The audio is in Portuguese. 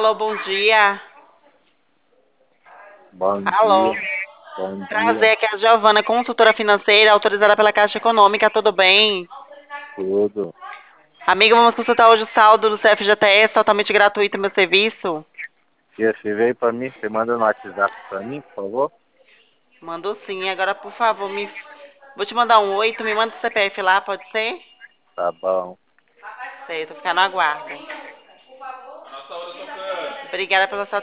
Alô, bom dia. Bom Alô. dia, bom dia, Prazer, aqui é a Giovana, consultora financeira, autorizada pela Caixa Econômica, tudo bem? tudo. Amiga, vamos consultar hoje o saldo do CFGTS, totalmente gratuito meu serviço? Tia, você veio pra mim, você manda no WhatsApp pra mim, por favor? Mandou sim, agora por favor, vou te mandar um oi, tu me manda o CPF lá, pode ser? Tá bom. Sei, tô ficando no aguardo. Obrigada pela sua